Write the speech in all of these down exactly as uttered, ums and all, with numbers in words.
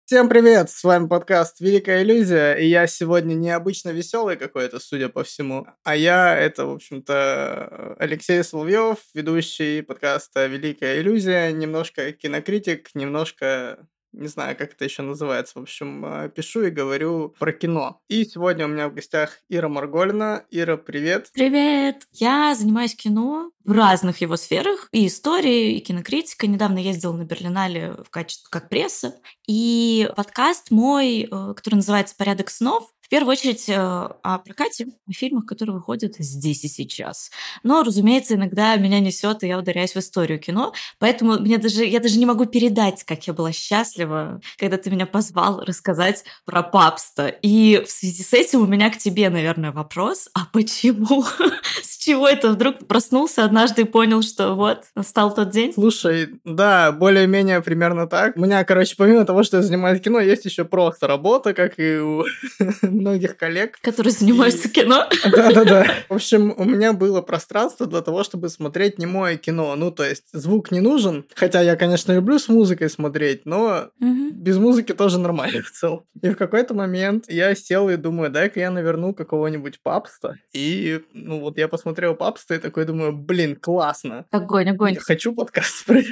Всем привет! С вами подкаст «Великая иллюзия», и я сегодня необычно веселый какой-то, судя по всему. А я — это, в общем-то, Алексей Соловьев, ведущий подкаста «Великая иллюзия», немножко кинокритик, немножко... Не знаю, как это еще называется. В общем, пишу и говорю про кино. И сегодня у меня в гостях Ира Марголина. Ира, привет! Привет! Я занимаюсь кино в разных его сферах. И истории, и кинокритика. Недавно ездила на Берлинале в качестве как пресса. И подкаст мой, который называется «Порядок снов», в первую очередь о прокате, о фильмах, которые выходят здесь и сейчас. Но, разумеется, иногда меня несет, и я ударяюсь в историю кино. Поэтому мне даже, я даже не могу передать, как я была счастлива, когда ты меня позвал рассказать про папство. И в связи с этим у меня к тебе, наверное, вопрос. А почему? С чего это вдруг проснулся однажды и понял, что вот, настал тот день? Слушай, да, более-менее примерно так. У меня, короче, помимо того, что я занимаюсь кино, есть еще просто работа, как и у многих коллег. Которые занимаются и... кино. Да-да-да. В общем, у меня было пространство для того, чтобы смотреть немое кино. Ну, то есть звук не нужен. Хотя я, конечно, люблю с музыкой смотреть, но угу. без музыки тоже нормально в целом. И в какой-то момент я сел и думаю, дай-ка я наверну какого-нибудь папста. И, ну, вот я посмотрел папста и такой думаю, блин, классно. Огонь, огонь. Я хочу подкаст про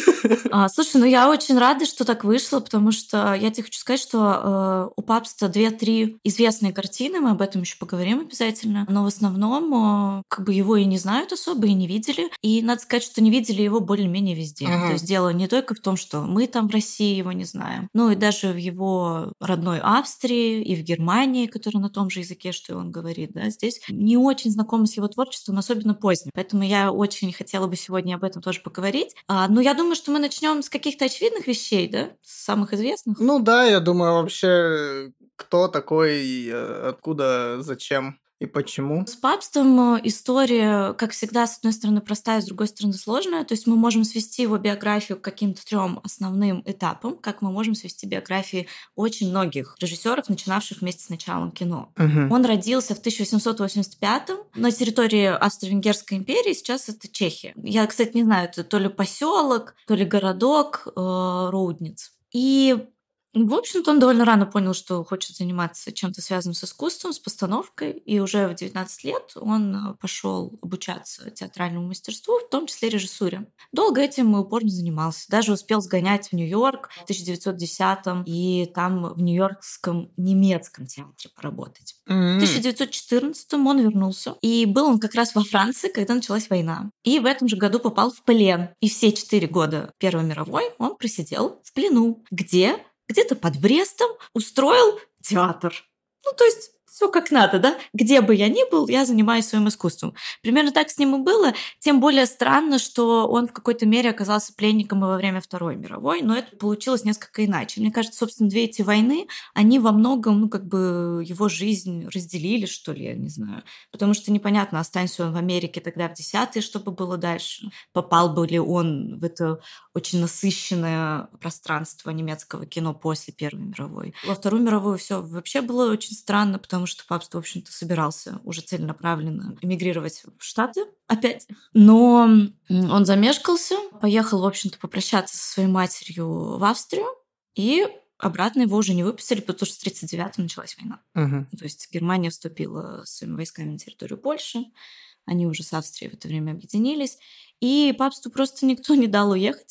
а, Слушай, ну я очень рада, что так вышло, потому что я тебе хочу сказать, что э, у папста две-три известные картины, мы об этом еще поговорим обязательно, но в основном э, как бы его и не знают особо, и не видели. И надо сказать, что не видели его более-менее везде. Uh-huh. То есть дело не только в том, что мы там в России его не знаем, но и даже в его родной Австрии и в Германии, которая на том же языке, что и он говорит, да, здесь не очень знакомы с его творчеством, особенно поздним. Поэтому я очень хотела бы сегодня об этом тоже поговорить. А, но я думаю, что мы начнем с каких-то очевидных вещей, да? С самых известных. Ну да, я думаю, вообще, кто такой, откуда, зачем и почему? С папством история, как всегда, с одной стороны простая, с другой стороны сложная. То есть мы можем свести его биографию к каким-то трем основным этапам, как мы можем свести биографии очень многих режиссеров, начинавших вместе с началом кино. Uh-huh. Он родился в тысяча восемьсот восемьдесят пятом на территории Австро-Венгерской империи, сейчас это Чехия. Я, кстати, не знаю, это то ли поселок, то ли городок э, Роудниц. И в общем-то, он довольно рано понял, что хочет заниматься чем-то связанным с искусством, с постановкой, и уже в девятнадцать лет он пошел обучаться театральному мастерству, в том числе режиссуре. Долго этим и упорно занимался. Даже успел сгонять в Нью-Йорк в тысяча девятьсот десятом и там в Нью-Йоркском немецком театре поработать. Mm-hmm. В тысяча девятьсот четырнадцатом он вернулся, и был он как раз во Франции, когда началась война. И в этом же году попал в плен. И все четыре года Первой мировой он просидел в плену, где... где-то под Брестом устроил театр. Ну, то есть все как надо, да? Где бы я ни был, я занимаюсь своим искусством. Примерно так с ним и было. Тем более странно, что он в какой-то мере оказался пленником и во время Второй мировой, но это получилось несколько иначе. Мне кажется, собственно, две эти войны, они во многом, ну, как бы его жизнь разделили, что ли, я не знаю. Потому что непонятно, останется он в Америке тогда в десятые, что бы было дальше. Попал бы ли он в это очень насыщенное пространство немецкого кино после Первой мировой. Во Вторую мировую все вообще было очень странно, потому что папство, в общем-то, собирался уже целенаправленно эмигрировать в Штаты опять. Но он замешкался, поехал, в общем-то, попрощаться со своей матерью в Австрию, и обратно его уже не выпустили, потому что в тридцать девятом началась война. Uh-huh. То есть Германия вступила своими войсками на территорию Польши, они уже с Австрией в это время объединились, и папству просто никто не дал уехать,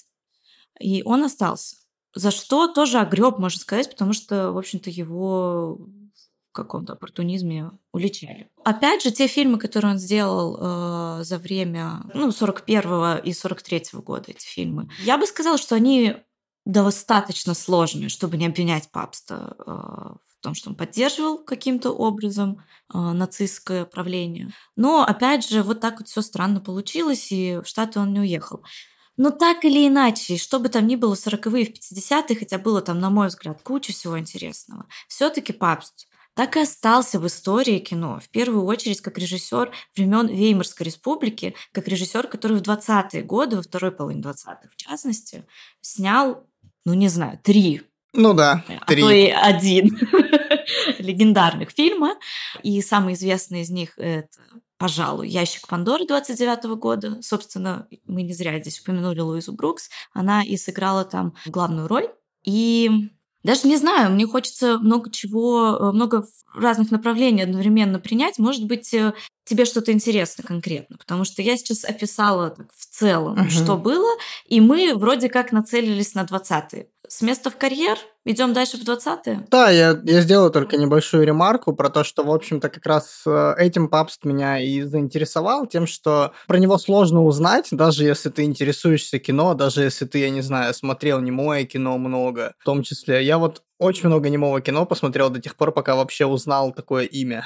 и он остался. За что тоже огреб, можно сказать, потому что, в общем-то, его в каком-то оппортунизме уличали. Опять же, те фильмы, которые он сделал э, за время ну, сорок первого и сорок третьего года, эти фильмы, я бы сказала, что они достаточно сложные, чтобы не обвинять папста э, в том, что он поддерживал каким-то образом э, нацистское правление. Но, опять же, вот так вот все странно получилось, и в Штаты он не уехал. Но так или иначе, что бы там ни было в сороковые и в пятидесятые, хотя было там, на мой взгляд, куча всего интересного, все-таки папст так и остался в истории кино, в первую очередь как режиссер времен Веймарской республики, как режиссер, который в двадцатые годы, во второй половине двадцатых в частности, снял, ну не знаю, три, ну да, а три. то и один легендарных фильма, и самый известный из них это, пожалуй, «Ящик Пандоры» двадцать девятого года. Собственно, мы не зря здесь упомянули Луизу Брукс. Она и сыграла там главную роль. И Даже не знаю, мне хочется много чего, много разных направлений одновременно принять. Может быть, тебе что-то интересно конкретно, потому что я сейчас описала так, в целом, Мгм. что было, и мы вроде как нацелились на двадцатые. С места в карьер идем дальше в двадцатые? Да, я, я сделаю только небольшую ремарку про то, что, в общем-то, как раз э, этим Папст меня и заинтересовал, тем, что про него сложно узнать, даже если ты интересуешься кино, даже если ты, я не знаю, смотрел немое кино много, в том числе. Я вот очень много немого кино посмотрел до тех пор, пока вообще узнал такое имя.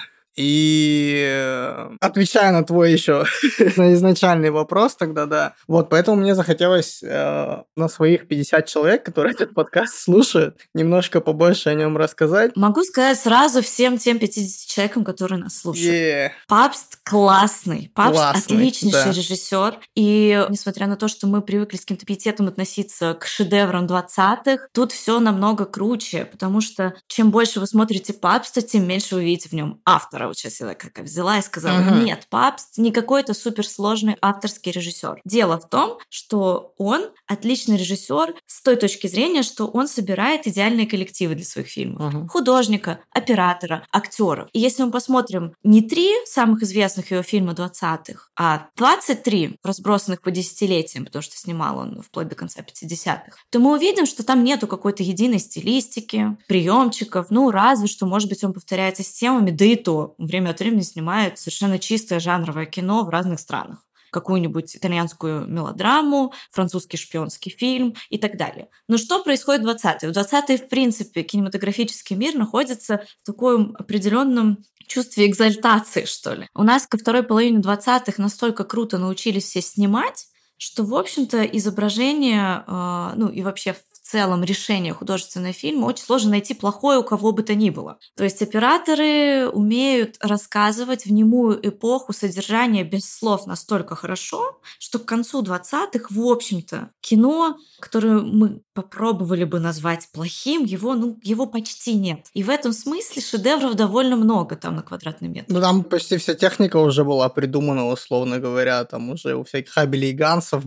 И э, отвечая на твой еще на изначальный вопрос, тогда да. Вот, поэтому мне захотелось э, на своих пятьдесят человек, которые этот подкаст слушают, немножко побольше о нем рассказать. Могу сказать сразу всем тем пятидесяти человекам, которые нас слушают. Yeah. Папст классный. Папст Классный, отличнейший да. режиссер. И несмотря на то, что мы привыкли с каким-то пиететом относиться к шедеврам двадцатых, тут все намного круче, потому что чем больше вы смотрите Папста, тем меньше вы видите в нем автора. Вот сейчас я как взяла и сказала, Мгм. нет, Папст не какой-то суперсложный авторский режиссер. Дело в том, что он отличный режиссер с той точки зрения, что он собирает идеальные коллективы для своих фильмов. Мгм. Художника, оператора, актеров. И если мы посмотрим не три самых известных его фильма двадцатых, а двадцать три, разбросанных по десятилетиям, потому что снимал он вплоть до конца пятидесятых, то мы увидим, что там нету какой-то единой стилистики, приемчиков, ну, разве что, может быть, он повторяется с темами, да и то время от времени снимает совершенно чистое жанровое кино в разных странах. Какую-нибудь итальянскую мелодраму, французский шпионский фильм и так далее. Но что происходит в двадцатые? В двадцатые, в принципе, кинематографический мир находится в таком определенном чувстве экзальтации, что ли. У нас ко второй половине двадцатых настолько круто научились все снимать, что, в общем-то, изображение, э, ну и вообще в целом решение художественного фильма очень сложно найти плохое у кого бы то ни было. То есть операторы умеют рассказывать в немую эпоху содержание без слов настолько хорошо, что к концу двадцатых, в общем-то, кино, которое мы попробовали бы назвать плохим, его, ну, его почти нет. И в этом смысле шедевров довольно много там на квадратный метр. Ну, там почти вся техника уже была придумана, условно говоря. Там уже у всяких Хабелей и Гансов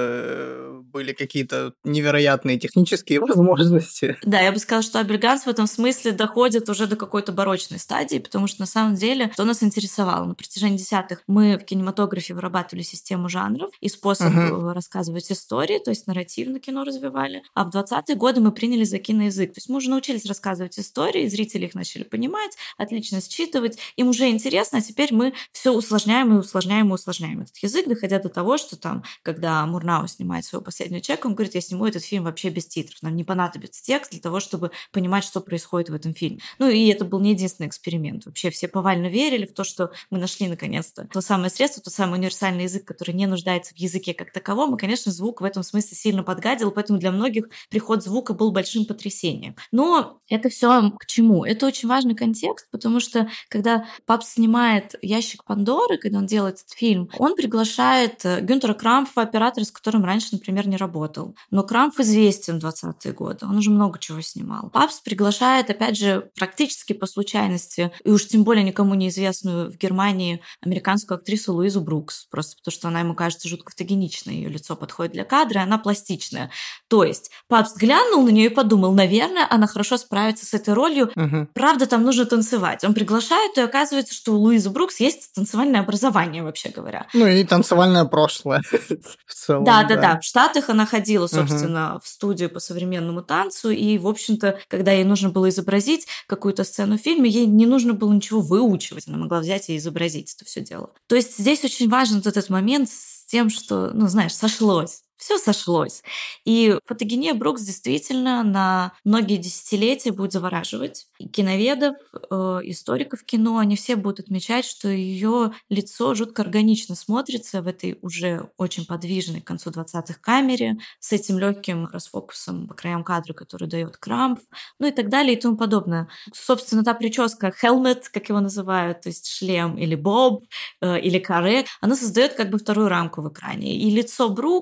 было, были какие-то невероятные технические возможности. Да, я бы сказала, что Абель Ганс в этом смысле доходит уже до какой-то барочной стадии, потому что на самом деле, что нас интересовало, на протяжении десятых мы в кинематографе вырабатывали систему жанров и способ Мгм. рассказывать истории, то есть нарративно кино развивали, а в двадцатые годы мы приняли за киноязык. То есть мы уже научились рассказывать истории, зрители их начали понимать, отлично считывать, им уже интересно, а теперь мы все усложняем и усложняем и усложняем этот язык, доходя до того, что там, когда Мурнау снимает свою последнюю чеку, он говорит, я сниму этот фильм вообще без титров, нам не понадобится текст для того, чтобы понимать, что происходит в этом фильме. Ну и это был не единственный эксперимент. Вообще все повально верили в то, что мы нашли наконец-то то самое средство, тот самый универсальный язык, который не нуждается в языке как таковом. И, конечно, звук в этом смысле сильно подгадил, поэтому для многих приход звука был большим потрясением. Но это все к чему? Это очень важный контекст, потому что когда Папст снимает «Ящик Пандоры», когда он делает этот фильм, он приглашает Гюнтера Крампфа, оператора, с которым раньше, например, не работал. Но Крампф известен в двадцатые годы, он уже много чего снимал. Папст приглашает, опять же, практически по случайности, и уж тем более никому неизвестную в Германии американскую актрису Луизу Брукс, просто потому что она ему кажется жутко фотогеничной, ее лицо подходит для кадра, и она пластичная. То есть Папст глянул на нее и подумал, наверное, она хорошо справится с этой ролью. Мгм. Правда, там нужно танцевать. Он приглашает, и оказывается, что у Луизы Брукс есть танцевальное образование, вообще говоря. Ну и танцевальное прошлое в целом. Да, да, да. В Штатах она ходила, Мгм. собственно, в студию по современному танцу, и, в общем-то, когда ей нужно было изобразить какую-то сцену в фильме, ей не нужно было ничего выучивать, она могла взять и изобразить это все дело. То есть здесь очень важен вот этот момент с тем, что, ну, знаешь, сошлось. Все сошлось. И фотогения Брукс действительно на многие десятилетия будет завораживать. И киноведов, э, историков кино, они все будут отмечать, что ее лицо жутко органично смотрится в этой уже очень подвижной к концу двадцатых камере, с этим легким расфокусом по краям кадра, который дает Крампф, ну и так далее и тому подобное. Собственно, та прическа helmet, как его называют, то есть шлем или боб, э, или каре, она создает как бы вторую рамку в экране. И лицо Брукс, М.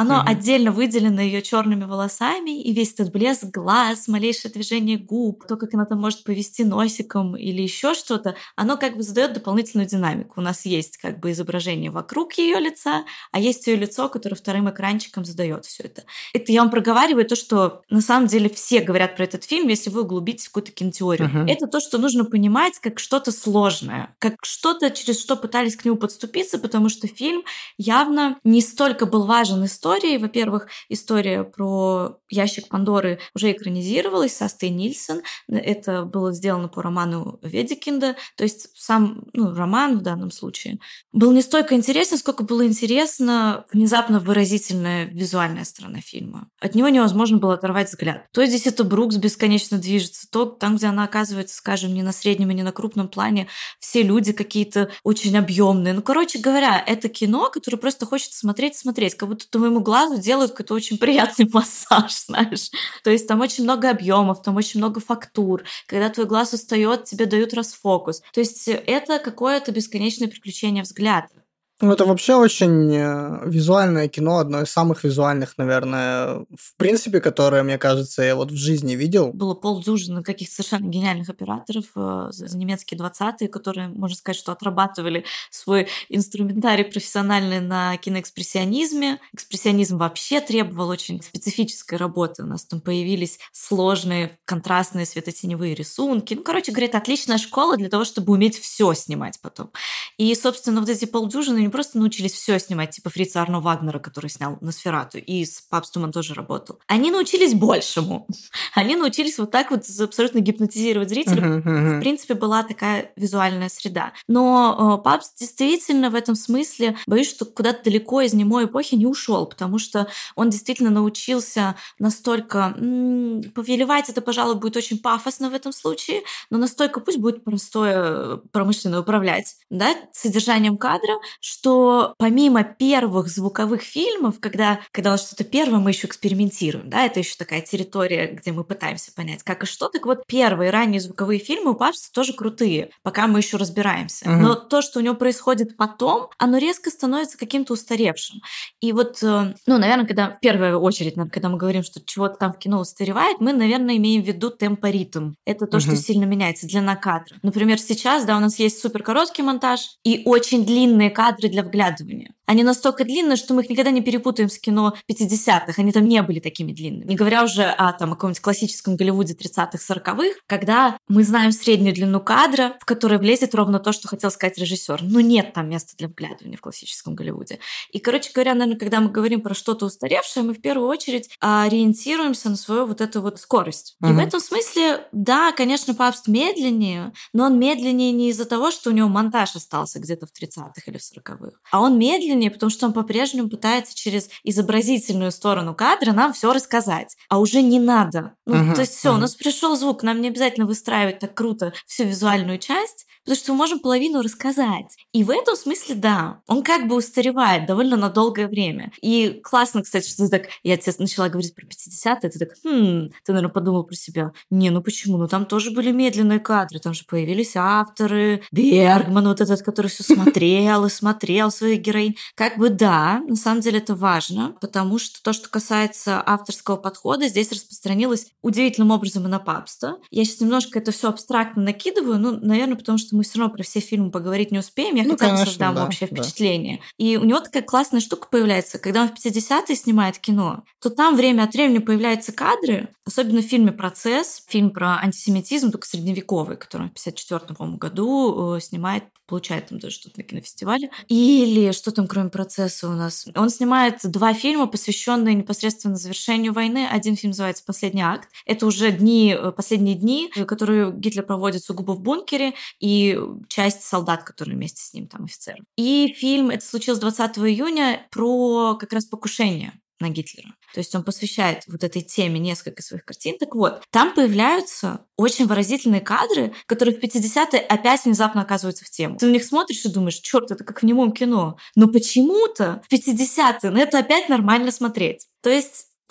оно Мгм. отдельно выделено ее черными волосами, и весь этот блеск глаз, малейшее движение губ, то, как она там может повести носиком или еще что-то, оно как бы задает дополнительную динамику. У нас есть как бы изображение вокруг ее лица, а есть ее лицо, которое вторым экранчиком задает все это. Это я вам проговариваю то, что на самом деле все говорят про этот фильм, если вы углубитесь в какую-то кинотеорию. Мгм. Это то, что нужно понимать как что-то сложное, как что-то, через что пытались к нему подступиться, потому что фильм явно не столько был важен историей. Во-первых, история про ящик Пандоры уже экранизировалась с Астой Нильсон. Это было сделано по роману Ведекинда. То есть сам ну, роман в данном случае был не столько интересен, сколько было интересно внезапно выразительная визуальная сторона фильма. От него невозможно было оторвать взгляд. То здесь это Брукс бесконечно движется, то там, где она оказывается, скажем, не на среднем и не на крупном плане, все люди какие-то очень объемные. Ну, короче говоря, это кино, которое просто хочется смотреть, смотреть, как будто твоему глазу делают какой-то очень приятный массаж, знаешь. То есть там очень много объемов, там очень много фактур. Когда твой глаз устает, тебе дают расфокус. То есть это какое-то бесконечное приключение взгляда. Ну, это вообще очень э, визуальное кино, одно из самых визуальных, наверное, в принципе, которое, мне кажется, я вот в жизни видел. Было полдюжины каких-то совершенно гениальных операторов э, за за немецкие двадцатые, которые, можно сказать, что отрабатывали свой инструментарий профессиональный на киноэкспрессионизме. Экспрессионизм вообще требовал очень специфической работы. У нас там появились сложные контрастные светотеневые рисунки. Ну, короче говоря, это отличная школа для того, чтобы уметь все снимать потом. И, собственно, вот эти полдюжины не просто научились все снимать, типа Фрица Арно Вагнера, который снял «Носферату», и с Папстом он тоже работал. Они научились большему. Они научились вот так вот абсолютно гипнотизировать зрителя. Мгм, мгм. В принципе, была такая визуальная среда. Но э, Папст действительно в этом смысле, боюсь, что куда-то далеко из немой эпохи не ушел, потому что он действительно научился настолько... м, повелевать это, пожалуй, будет очень пафосно в этом случае, но настолько пусть будет простое промышленно управлять, да, содержанием кадра, что помимо первых звуковых фильмов, когда, когда у нас что-то первое, мы еще экспериментируем, да, это еще такая территория, где мы пытаемся понять, как и что. Так вот, первые ранние звуковые фильмы у Папста тоже крутые, пока мы еще разбираемся. Мгм. Но то, что у него происходит потом, оно резко становится каким-то устаревшим. И вот, э, ну, наверное, когда в первую очередь, наверное, когда мы говорим, что чего-то там в кино устаревает, мы, наверное, имеем в виду темпоритм. Это то, что Мгм. сильно меняется, длина кадра. Например, сейчас, да, у нас есть супер короткий монтаж и очень длинные кадры для вглядывания. Они настолько длинные, что мы их никогда не перепутаем с кино пятидесятых. Они там не были такими длинными. Не говоря уже о там, о каком-нибудь классическом Голливуде тридцатых, сороковых, когда мы знаем среднюю длину кадра, в которой влезет ровно то, что хотел сказать режиссер. Но нет там места для вглядывания в классическом Голливуде. И, короче говоря, наверное, когда мы говорим про что-то устаревшее, мы в первую очередь ориентируемся на свою вот эту вот скорость. И в Мгм. этом смысле, да, конечно, Папст медленнее, но он медленнее не из-за того, что у него монтаж остался где-то в тридцатых или в сороковых, а он медленнее, потому что он по-прежнему пытается через изобразительную сторону кадра нам все рассказать. А уже не надо. Ну, Мгм, то есть все, у мгм. нас пришел звук, нам не обязательно выстраивать так круто всю визуальную часть, потому что мы можем половину рассказать. И в этом смысле, да, он как бы устаревает довольно на долгое время. И классно, кстати, что ты так... Я тебе начала говорить про пятидесятые, ты так, хм, ты, наверное, подумал про себя. Не, ну почему? Ну там тоже были медленные кадры, там же появились авторы, Бергман вот этот, который все смотрел и смотрел своих героинь. Как бы да, на самом деле это важно, потому что то, что касается авторского подхода, здесь распространилось удивительным образом и на Папста. Я сейчас немножко это все абстрактно накидываю, ну, наверное, потому что мы все равно про все фильмы поговорить не успеем. Я Ну, хотя бы конечно, создам да, общее да. впечатление. И у него такая классная штука появляется. Когда он в пятидесятые снимает кино, то там время от времени появляются кадры, особенно в фильме «Процесс», фильм про антисемитизм, только средневековый, который он в пятьдесят четвёртом, по-моему, году э, снимает, получает там даже что-то на кинофестивале. Или что там, кроме «Процесса» у нас? Он снимает два фильма, посвященные непосредственно завершению войны. Один фильм называется «Последний акт». Это уже дни, э, последние дни, э, которые Гитлер проводит сугубо в бункере, и часть солдат, которые вместе с ним, там, офицеров. И фильм, это случилось двадцатого июня, про как раз покушение на Гитлера. То есть он посвящает вот этой теме несколько своих картин. Так вот, там появляются очень выразительные кадры, которые в пятидесятые опять внезапно оказываются в тему. Ты на них смотришь и думаешь, черт, это как в немом кино. Но почему-то в пятидесятые на это опять нормально смотреть. То есть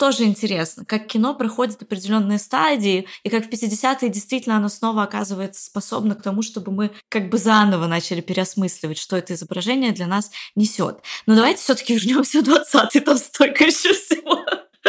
тоже интересно, как кино проходит определенные стадии, и как в пятидесятые действительно оно снова оказывается способно к тому, чтобы мы как бы заново начали переосмысливать, что это изображение для нас несет. Но давайте все-таки вернемся в двадцатые, там столько еще всего.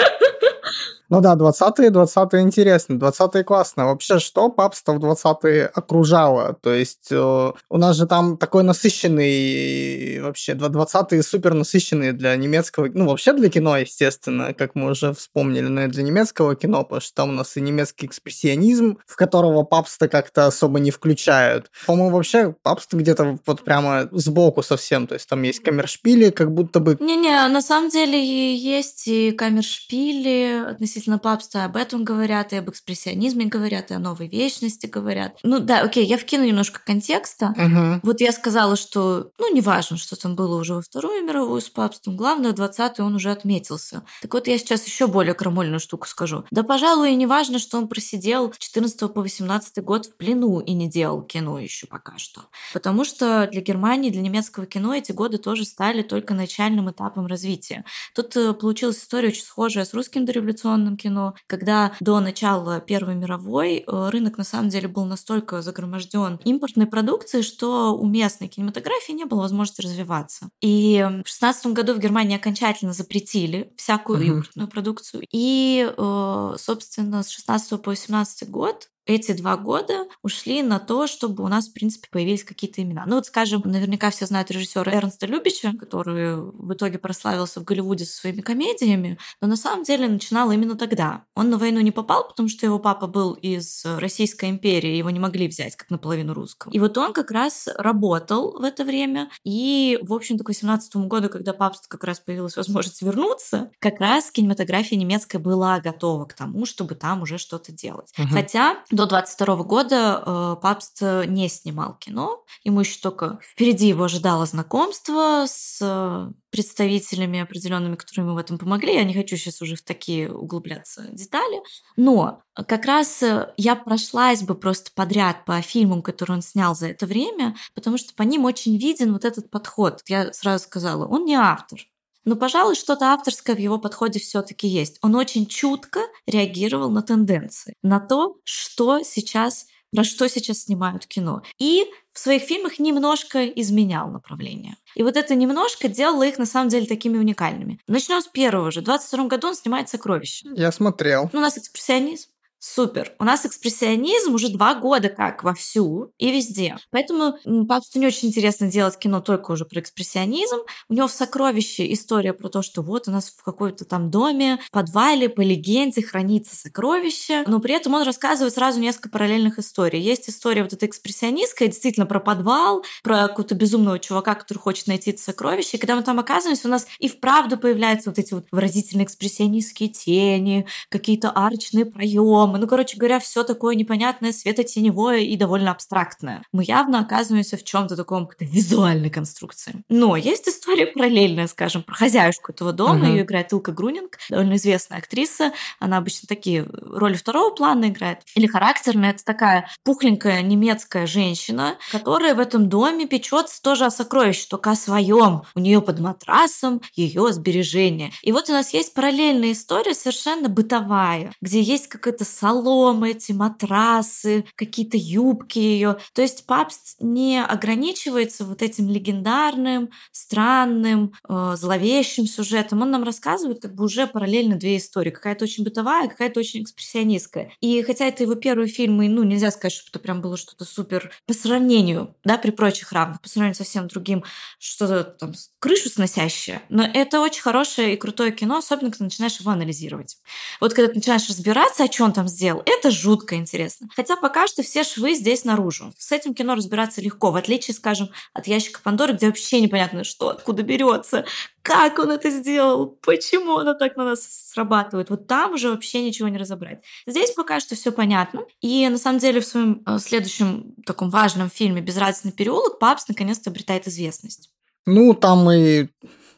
Ну да, двадцатые, двадцатые интересно, двадцатые классно. Вообще, что папство в двадцатые окружало? То есть э, у нас же там такой насыщенный, вообще, двадцатые супер насыщенные для немецкого, ну вообще для кино, естественно, как мы уже вспомнили, но и для немецкого кино, потому что там у нас и немецкий экспрессионизм, в которого папство как-то особо не включают. По-моему, вообще папство где-то вот прямо сбоку совсем, то есть там есть камершпили, как будто бы... Не-не, на самом деле есть и камершпили относительно папства, об этом говорят, и об экспрессионизме говорят, и о новой вечности говорят. Ну да, окей, я вкину немножко контекста. Угу. Вот я сказала, что, ну, неважно, что там было уже во Вторую мировую с папством, главное, в двадцатый он уже отметился. Так вот, я сейчас еще более крамольную штуку скажу. Да, пожалуй, и не важно, что он просидел с четырнадцатого по восемнадцатый год в плену и не делал кино еще пока что. Потому что для Германии, для немецкого кино эти годы тоже стали только начальным этапом развития. Тут получилась история очень схожая с русским дореволюционным кино, когда до начала Первой мировой рынок на самом деле был настолько загроможден импортной продукцией, что у местной кинематографии не было возможности развиваться. И в шестнадцатом году в Германии окончательно запретили всякую uh-huh. импортную продукцию. И, собственно, с шестнадцатого по восемнадцатый год эти два года ушли на то, чтобы у нас, в принципе, появились какие-то имена. Ну вот, скажем, наверняка все знают режиссера Эрнста Любича, который в итоге прославился в Голливуде со своими комедиями, но на самом деле начинал именно тогда. Он на войну не попал, потому что его папа был из Российской империи, его не могли взять как наполовину русского. И вот он как раз работал в это время, и, в общем-то, к восемнадцатому году, когда папство как раз появилась возможность вернуться, как раз кинематография немецкая была готова к тому, чтобы там уже что-то делать. Uh-huh. Хотя до двадцать второго года э, Папст не снимал кино. Ему еще только впереди его ожидало знакомство с э, представителями определенными, которые ему в этом помогли. Я не хочу сейчас уже в такие углубляться детали. Но как раз я прошлась бы просто подряд по фильмам, которые он снял за это время, потому что по ним очень виден вот этот подход. Я сразу сказала, он не автор. Но, пожалуй, что-то авторское в его подходе все-таки есть. Он очень чутко реагировал на тенденции, на то, что сейчас, про что сейчас снимают кино. И в своих фильмах немножко изменял направление. И вот это немножко делало их, на самом деле, такими уникальными. Начнем с первого же. В двадцать втором году он снимает «Сокровища». Я смотрел. Ну, у нас экспрессионизм. Супер. У нас экспрессионизм уже два года как вовсю и везде. Поэтому Папсту не очень интересно делать кино только уже про экспрессионизм. У него в «Сокровище» история про то, что вот у нас в какой-то там доме, в подвале, по легенде хранится сокровище. Но при этом он рассказывает сразу несколько параллельных историй. Есть история вот эта экспрессионистская, действительно про подвал, про какого-то безумного чувака, который хочет найти это сокровище. И когда мы там оказываемся, у нас и вправду появляются вот эти вот выразительные экспрессионистские тени, какие-то арочные проемы. Ну, короче говоря, все такое непонятное, светотеневое и довольно абстрактное. Мы явно оказываемся в чем-то таком визуальной конструкции. Но есть история параллельная, скажем, про хозяюшку этого дома. Uh-huh. Ее играет Илка Грунинг, довольно известная актриса. Она обычно такие роли второго плана играет. Или характерная. Это такая пухленькая немецкая женщина, которая в этом доме печется тоже о сокровище, только о своем. У нее под матрасом ее сбережения. И вот у нас есть параллельная история, совершенно бытовая, где есть какая-то соломы, эти матрасы, какие-то юбки ее. То есть Папст не ограничивается вот этим легендарным, странным, э, зловещим сюжетом. Он нам рассказывает как бы уже параллельно две истории. Какая-то очень бытовая, какая-то очень экспрессионистская. И хотя это его первые фильмы, ну, нельзя сказать, что это прям было что-то супер по сравнению, да, при прочих равных, по сравнению со всем другим, что-то там крышу сносящее. Но это очень хорошее и крутое кино, особенно когда начинаешь его анализировать. Вот когда ты начинаешь разбираться, о чем он там сделал, это жутко интересно. Хотя пока что все швы здесь наружу. С этим кино разбираться легко, в отличие, скажем, от «Ящика Пандоры», где вообще непонятно, что, откуда берется, как он это сделал, почему оно так на нас срабатывает. Вот там уже вообще ничего не разобрать. Здесь пока что все понятно. И на самом деле в своем следующем таком важном фильме «Безрадостный переулок» Папст наконец-то обретает известность. Ну, там и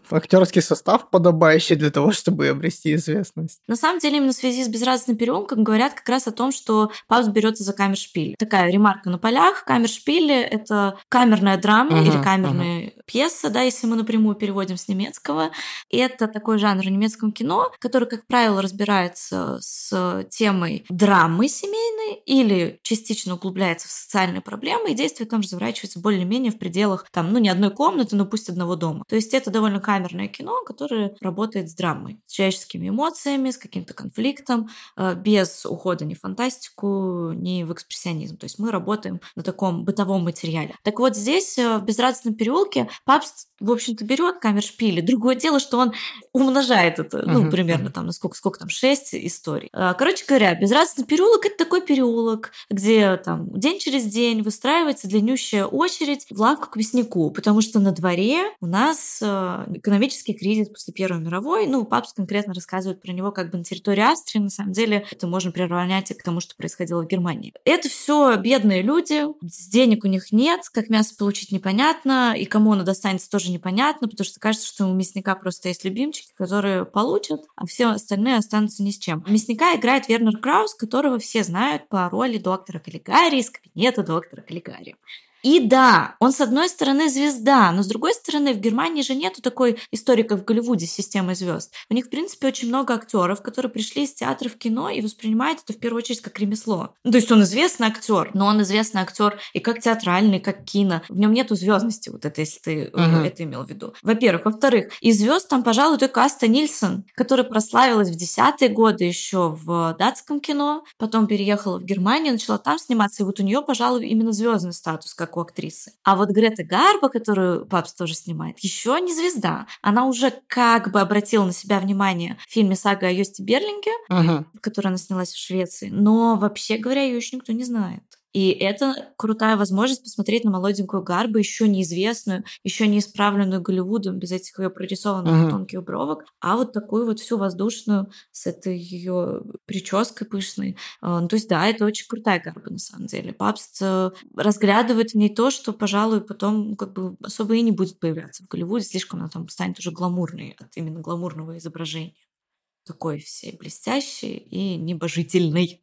актерский состав подобающий для того, чтобы обрести известность. На самом деле, именно в связи с «Безрадостным переулком» говорят как раз о том, что Папст берется за камершпиль. Такая ремарка на полях. Камершпиль — это камерная драма Мгм, или камерная пьеса, да, если мы напрямую переводим с немецкого. И это такой жанр в немецком кино, который, как правило, разбирается с темой драмы семейной или частично углубляется в социальные проблемы, и действие там разворачивается более-менее в пределах там, ну, не одной комнаты, но пусть одного дома. То есть это довольно камерное кино, которое работает с драмой, с человеческими эмоциями, с каким-то конфликтом, э, без ухода ни в фантастику, ни в экспрессионизм. То есть мы работаем на таком бытовом материале. Так вот здесь, э, в «Безрадостном переулке», Папст, в общем-то, берет камершпили. Другое дело, что он умножает это, ну, Мгм, примерно мгм. там, на сколько, сколько там, шесть историй. Э, Короче говоря, «Безрадостный переулок» — это такой переулок, где там день через день выстраивается длиннющая очередь в лавку к мяснику, потому что на дворе у нас э, экономический кризис после Первой мировой. Ну, Папст конкретно рассказывает про него как бы на территории Австрии. На самом деле это можно приравнять и к тому, что происходило в Германии. Это все бедные люди, денег у них нет, как мясо получить непонятно, и кому оно достанется тоже непонятно, потому что кажется, что у мясника просто есть любимчики, которые получат, а все остальные останутся ни с чем. Мясника играет Вернер Краус, которого все знают по роли доктора Каллигари из «Кабинета доктора Каллигари». И да, он с одной стороны звезда, но с другой стороны в Германии же нету такой истории, как в Голливуде с системой звезд. У них, в принципе, очень много актеров, которые пришли из театра в кино и воспринимают это в первую очередь как ремесло. Ну, то есть он известный актер, но он известный актер и как театральный, и как кино. В нем нету звездности, вот это, если ты Мгм. э, это имел в виду. Во-первых. Во-вторых, из звезд там, пожалуй, только Аста Нильсон, которая прославилась в десятые годы еще в датском кино, потом переехала в Германию, начала там сниматься, и вот у нее, пожалуй, именно звездный статус, как у актрисы. А вот Грета Гарбо, которую Папст тоже снимает, еще не звезда. Она уже как бы обратила на себя внимание в фильме «Сага о Йосте Берлинге», Мгм. в которой она снялась в Швеции, но вообще говоря, ее еще никто не знает. И это крутая возможность посмотреть на молоденькую Гарбо, еще неизвестную, еще не исправленную Голливудом, без этих ее прорисованных Мгм. тонких бровок, а вот такую вот всю воздушную с этой ее прической пышной. А, Ну, то есть, да, это очень крутая Гарбо, на самом деле. Папст э, разглядывает в ней то, что, пожалуй, потом ну, как бы особо и не будет появляться в Голливуде, слишком она там станет уже гламурной от именно гламурного изображения. Такой всей блестящий и небожительный.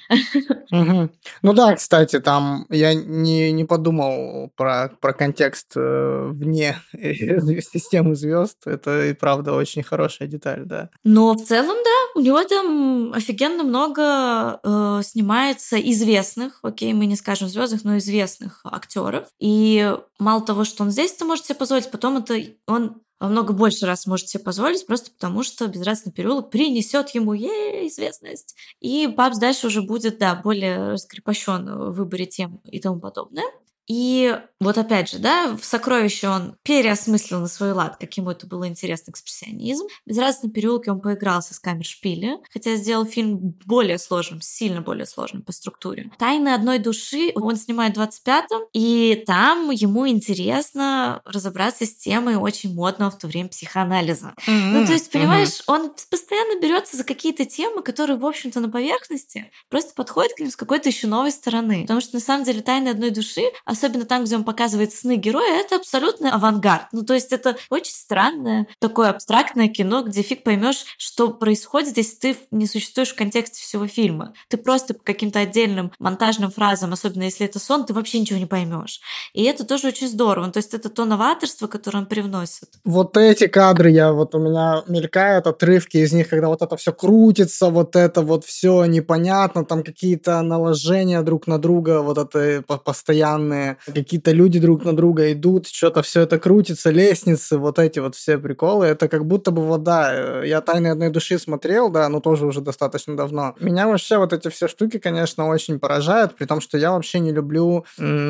Мгм. Ну да, кстати, там я не, не подумал про, про контекст э, вне системы звезд. Это и правда очень хорошая деталь, да. Но в целом, да, у него там офигенно много э, снимается известных, окей, мы не скажем звездных, но известных актеров. И мало того, что он здесь это может себе позволить, потом это он во много больше раз может себе позволить, просто потому что «Безрадостный переулок» принесет ему ей известность. И Папст дальше уже будет, да, более раскрепощен в выборе тем и тому подобное. И вот опять же, да, в «Сокровище» он переосмыслил на свой лад, как ему это было интересно, экспрессионизм. В «Безрадостном переулке» он поигрался с камершпиле, хотя сделал фильм более сложным, сильно более сложным по структуре. «Тайны одной души» он снимает в двадцать пятом, и там ему интересно разобраться с темой очень модного в то время психоанализа. Ну, то есть, Мгм. понимаешь, он постоянно берется за какие-то темы, которые, в общем-то, на поверхности, просто подходит к ним с какой-то еще новой стороны. Потому что, на самом деле, «Тайны одной души», особенно там, где он показывает сны героя, это абсолютный авангард. Ну, то есть это очень странное, такое абстрактное кино, где фиг поймешь, что происходит, если ты не существуешь в контексте всего фильма. Ты просто по каким-то отдельным монтажным фразам, особенно если это сон, ты вообще ничего не поймешь. И это тоже очень здорово. Ну, то есть это то новаторство, которое он привносит. Вот эти кадры я вот у меня мелькают отрывки из них, когда вот это все крутится, вот это вот все непонятно, там какие-то наложения друг на друга, вот это по- постоянные, какие-то люди друг на друга идут, что-то все это крутится, лестницы, вот эти вот все приколы, это как будто бы вот, да, э, я «Тайны одной души» смотрел, да, но тоже уже достаточно давно. Меня вообще вот эти все штуки, конечно, очень поражают, при том, что я вообще не люблю,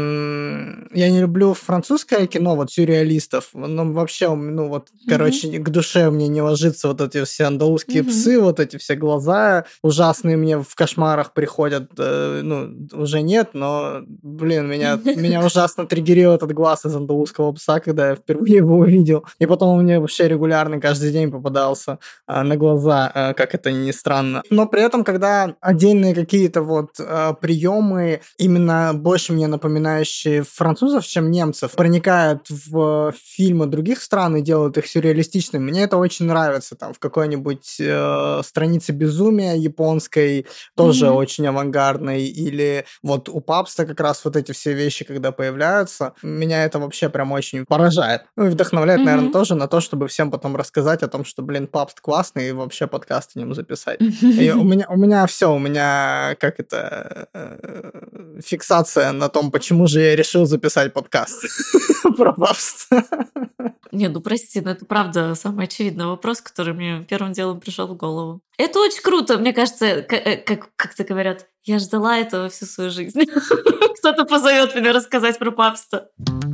м, я не люблю французское кино, вот сюрреалистов, ну, вообще, ну, вот, короче, к душе мне не ложится вот эти все андалузские Мгм. псы, вот эти все глаза ужасные мне в кошмарах приходят, э, ну, уже нет, но, блин, меня Меня ужасно триггерил этот глаз из андалузского пса, когда я впервые его увидел. И потом он мне вообще регулярно каждый день попадался а, на глаза, а, как это ни странно. Но при этом, когда отдельные какие-то вот а, приемы, именно больше мне напоминающие французов, чем немцев, проникают в фильмы других стран и делают их сюрреалистичными, мне это очень нравится. Там в какой-нибудь э, странице безумия японской тоже mm-hmm. очень авангардной, или вот у Папста как раз вот эти все вещи, когда появляются, меня это вообще прям очень поражает. Ну и вдохновляет, mm-hmm. наверное, тоже на то, чтобы всем потом рассказать о том, что, блин, Папст классный, и вообще подкаст о нем записать. Mm-hmm. И у меня, у меня все, у меня, как это, э, фиксация на том, почему же я решил записать подкаст про Папст. Не, ну прости, но это правда самый очевидный вопрос, который мне первым делом пришел в голову. Это очень круто, мне кажется, как, как, как-то говорят, я ждала этого всю свою жизнь. Кто-то позовет меня рассказать про Папста.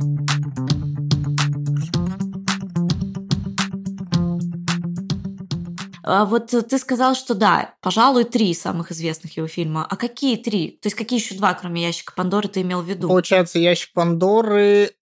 А вот ты сказал, что да, пожалуй, три самых известных его фильма. А какие три? То есть какие еще два, кроме «Ящика Пандоры», ты имел в виду? Получается, «Ящик Пандоры», э,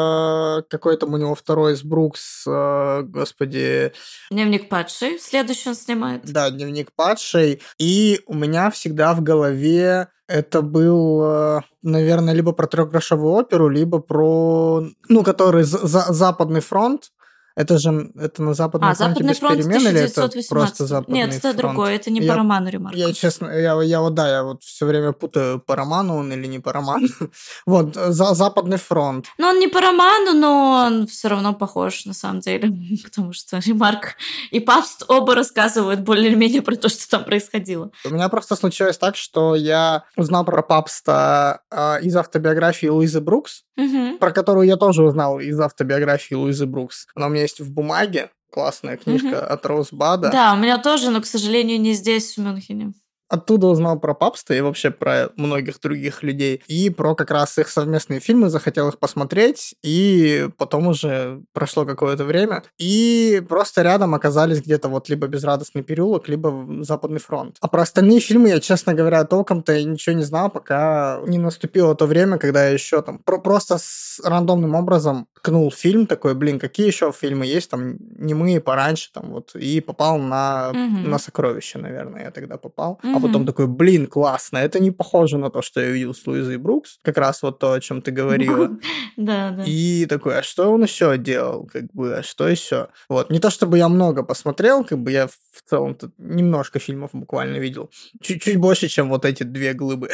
какой там у него второй с Брукс, э, господи... «Дневник падшей», следующий он снимает. Да, «Дневник падшей». И у меня всегда в голове это был, наверное, либо про трехгрошовую оперу, либо про, ну, который за- Западный фронт. Это же это на Западном а, фронте Западный без фронт перемен, или это просто Западный Нет, это фронт? другое, это не я, по роману Ремарка. Я, честно, я, я вот, да, я вот все время путаю, по роману он или не по роману. Вот, за, Западный фронт. Ну, он не по роману, но он все равно похож, на самом деле, потому что Ремарк и Папст оба рассказывают более-менее про то, что там происходило. У меня просто случилось так, что я узнал про Папста э, из автобиографии Луизы Брукс, угу. про которую я тоже узнал из автобиографии Луизы Брукс. Она у меня есть в бумаге, классная книжка угу. от Роузбада. Да, у меня тоже, но, к сожалению, не здесь, в Мюнхене. Оттуда узнал про Папста и вообще про многих других людей. И про как раз их совместные фильмы, захотел их посмотреть. И потом уже прошло какое-то время. И просто рядом оказались где-то вот либо «Безрадостный переулок», либо «Западный фронт». А про остальные фильмы я, честно говоря, толком-то ничего не знал, пока не наступило то время, когда я еще там про- просто с рандомным образом ткнул фильм такой, блин, какие еще фильмы есть, там, немые пораньше, там вот, и попал на, угу. на «Сокровище», наверное, я тогда попал. Угу. А потом такой, блин, классно, это не похоже на то, что я видел с Луизой Брукс, как раз вот то, о чем ты говорила. Да, да. И такой, а что он еще делал, как бы, а что еще? Вот, не то чтобы я много посмотрел, как бы я в целом-то немножко фильмов буквально видел, чуть-чуть больше, чем вот эти две глыбы.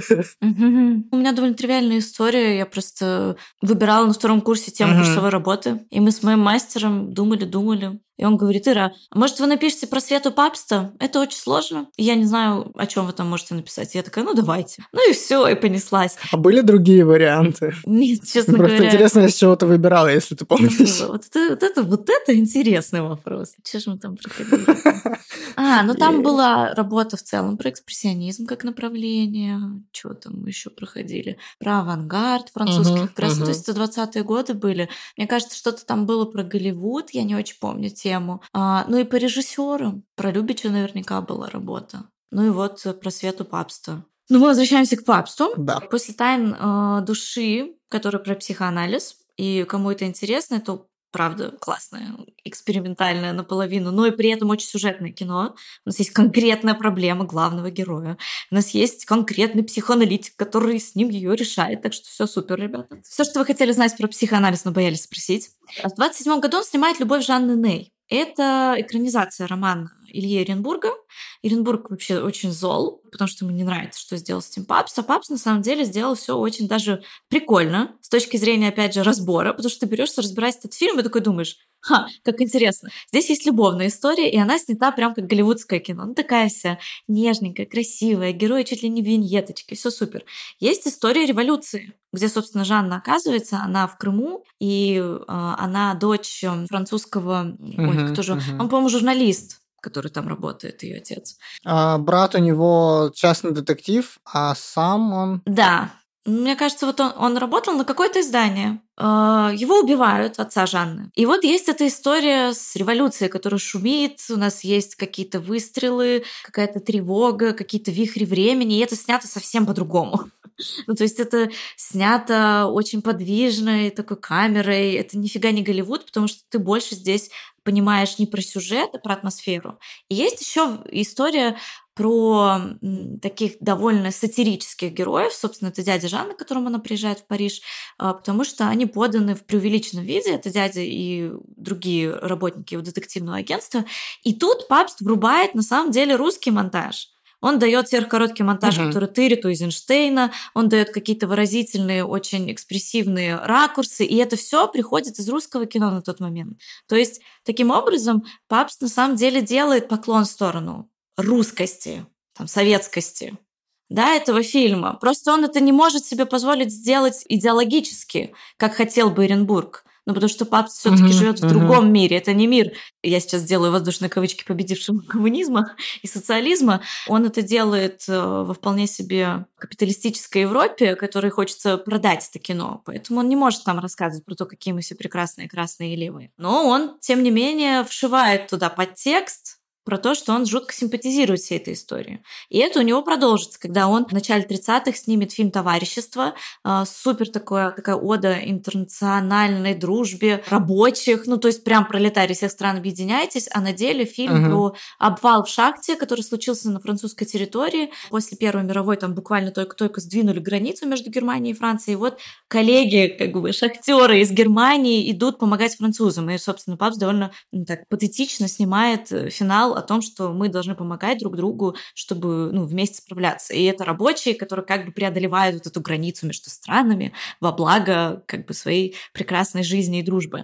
У меня довольно тривиальная история, я просто выбирала на втором курсе тему курсовой работы, и мы с моим мастером думали-думали. И он говорит, Ира, а может, вы напишите про Свету Папста? Это очень сложно. И я не знаю, о чем вы там можете написать. И я такая, ну, давайте. Ну и все, и понеслась. А были другие варианты? Нет, честно Просто говоря. Просто интересно, из чего ты выбирала, если ты помнишь. Вот это, вот это, вот это интересный вопрос. Что же мы там проходили? А, ну там была работа в целом про экспрессионизм как направление. Что там мы еще проходили? Про авангард французский. Как раз, то есть это двадцатые годы были. Мне кажется, что-то там было про Голливуд, я не очень помню тему. А, ну и по режиссерам. Про Любича наверняка была работа. Ну и вот про Свету Папста. Ну мы возвращаемся к Папсту. Да. После «Тайн э, души», который про психоанализ. И кому это интересно, это правда классное, экспериментальное наполовину, но и при этом очень сюжетное кино. У нас есть конкретная проблема главного героя. У нас есть конкретный психоаналитик, который с ним ее решает. Так что все супер, ребята. Все, что вы хотели знать про психоанализ, но боялись спросить. В двадцать седьмом году он снимает «Любовь Жанны Ней». Это экранизация романа Ильи Эренбурга. Эренбург вообще очень зол, потому что ему не нравится, что сделал с этим Папст. А Папст на самом деле сделал все очень даже прикольно с точки зрения, опять же, разбора, потому что ты берешься, разбираешь этот фильм и такой думаешь, ха, как интересно. Здесь есть любовная история, и она снята прям как голливудское кино. Ну, такая вся нежненькая, красивая, герои чуть ли не виньеточки, все супер. Есть история революции, где, собственно, Жанна оказывается, она в Крыму, и э, она дочь французского... Uh-huh, ой, кто же? Uh-huh. Он, по-моему, журналист, который там работает, ее отец. А, брат у него частный детектив, а сам он... Да. Мне кажется, вот он, он работал на какое-то издание. Его убивают, отца Жанны. И вот есть эта история с революцией, которая шумит, у нас есть какие-то выстрелы, какая-то тревога, какие-то вихри времени, и это снято совсем по-другому. Ну, то есть это снято очень подвижной такой камерой, это нифига не Голливуд, потому что ты больше здесь понимаешь не про сюжет, а про атмосферу. И есть еще история про таких довольно сатирических героев. Собственно, это дядя Жанна, к которому она приезжает в Париж, потому что они поданы в преувеличенном виде. Это дядя и другие работники его детективного агентства. И тут Пабст врубает, на самом деле, русский монтаж. Он дает сверхкороткий монтаж, uh-huh. который тырит у Эйзенштейна, он дает какие-то выразительные, очень экспрессивные ракурсы, и это все приходит из русского кино на тот момент. То есть, таким образом, Пабст на самом деле делает поклон в сторону русскости, там, советскости, да, этого фильма. Просто он это не может себе позволить сделать идеологически, как хотел бы Эренбург. Ну, потому что Пабст все-таки uh-huh, живет в uh-huh. другом мире. Это не мир, я сейчас делаю воздушные кавычки, победившего коммунизма и социализма. Он это делает во вполне себе капиталистической Европе, которой хочется продать это кино. Поэтому он не может там рассказывать про то, какие мы все прекрасные, красные и левые. Но он, тем не менее, вшивает туда подтекст про то, что он жутко симпатизирует всей этой истории. И это у него продолжится, когда он в начале тридцатых снимет фильм «Товарищество», супер такое, такая ода интернациональной дружбе рабочих, ну то есть прям пролетарии всех стран, объединяйтесь, а на деле фильм uh-huh. про обвал в шахте, который случился на французской территории. После Первой мировой там буквально только-только сдвинули границу между Германией и Францией. И вот коллеги, как бы шахтеры из Германии идут помогать французам. И, собственно, Пабст довольно ну, так патетично снимает финал о том, что мы должны помогать друг другу, чтобы ну, вместе справляться. И это рабочие, которые как бы преодолевают вот эту границу между странами во благо как бы своей прекрасной жизни и дружбы.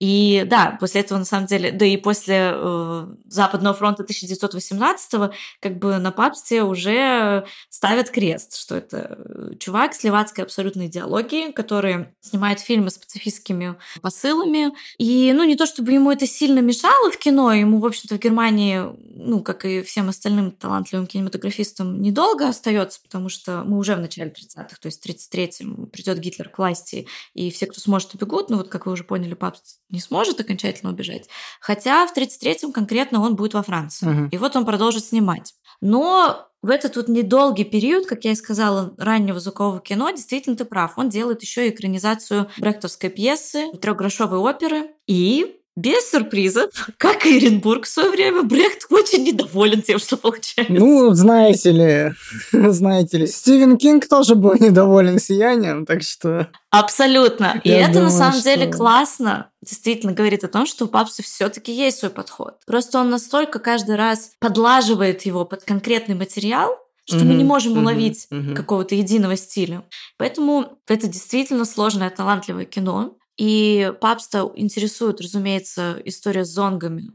И да, после этого на самом деле, да и после э, Западного фронта тысяча девятьсот восемнадцатого как бы на Пабсте уже ставят крест, что это чувак с левацкой абсолютной идеологией, который снимает фильмы с пацифистскими посылами. И ну не то чтобы ему это сильно мешало в кино, ему, в общем-то, в Германии, ну, как и всем остальным талантливым кинематографистам, недолго остается, потому что мы уже в начале тридцатых, то есть в тридцать третьем придет Гитлер к власти, и все, кто сможет, убегут. Ну, вот, как вы уже поняли, Пабст не сможет окончательно убежать. Хотя в тридцать третьем конкретно он будет во Франции. Uh-huh. И вот он продолжит снимать. Но в этот вот недолгий период, как я и сказала, раннего звукового кино, действительно ты прав. Он делает еще экранизацию брехтовской пьесы, трехгрошовой оперы. И без сюрпризов, как и Эренбург в свое время, Брехт очень недоволен тем, что получается. Ну, знаете ли, знаете ли, Стивен Кинг тоже был недоволен «Сиянием», так что... Абсолютно. И это думаю, на самом что... деле классно. Действительно говорит о том, что у Пабста все-таки есть свой подход. Просто он настолько каждый раз подлаживает его под конкретный материал, что mm-hmm, мы не можем уловить mm-hmm, mm-hmm. какого-то единого стиля. Поэтому это действительно сложное, талантливое кино. И Пабста интересует, разумеется, история с зонгами,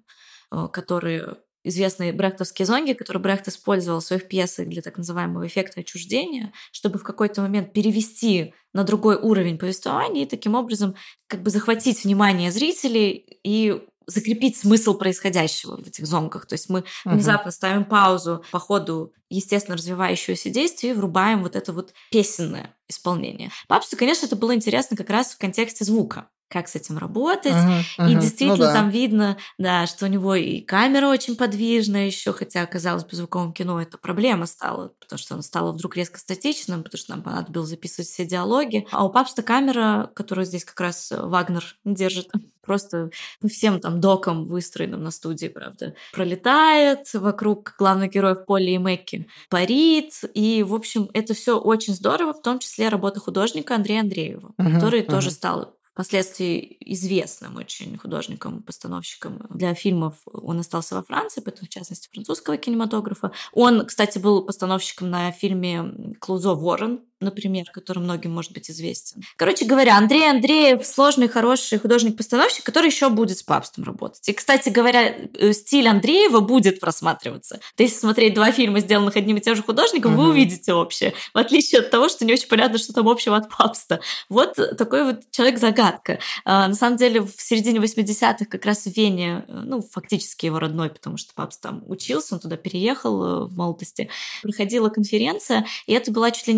которые известные брехтовские зонги, которые Брехт использовал в своих пьесах для так называемого эффекта отчуждения, чтобы в какой-то момент перевести на другой уровень повествования и таким образом как бы захватить внимание зрителей и закрепить смысл происходящего в этих зонгах. То есть мы внезапно uh-huh. ставим паузу по ходу естественно развивающегося действия и врубаем вот это вот песенное исполнение. Пабсту, конечно, это было интересно как раз в контексте звука. Как с этим работать. Uh-huh, uh-huh. И действительно ну, да. там видно, да, что у него и камера очень подвижная еще, хотя, казалось бы, в звуковом кино это проблема стала, потому что оно стало вдруг резко статичным, потому что нам понадобилось записывать все диалоги. А у Пабста камера, которую здесь как раз Вагнер держит, просто по всем там докам, выстроенным на студии, правда, пролетает вокруг главных героев Полли и Мэкки, парит. И, в общем, это все очень здорово, в том числе работа художника Андрея Андреева, uh-huh, который uh-huh. тоже стал впоследствии известным очень художником-постановщиком для фильмов. Он остался во Франции, поэтому, в частности, французского кинематографа. Он, кстати, был постановщиком на фильме «Клузо Ворон», например, который многим может быть известен. Короче говоря, Андрей Андреев сложный, хороший художник-постановщик, который еще будет с Пабстом работать. И, кстати говоря, стиль Андреева будет просматриваться. То есть, если смотреть два фильма, сделанных одним и тем же художником, uh-huh. вы увидите общее. В отличие от того, что не очень понятно, что там общего от Пабста. Вот такой вот человек-загадка. На самом деле, в середине восьмидесятых как раз в Вене, ну, фактически его родной, потому что Пабст там учился, он туда переехал в молодости, проходила конференция, и это была чуть ли не первая конференция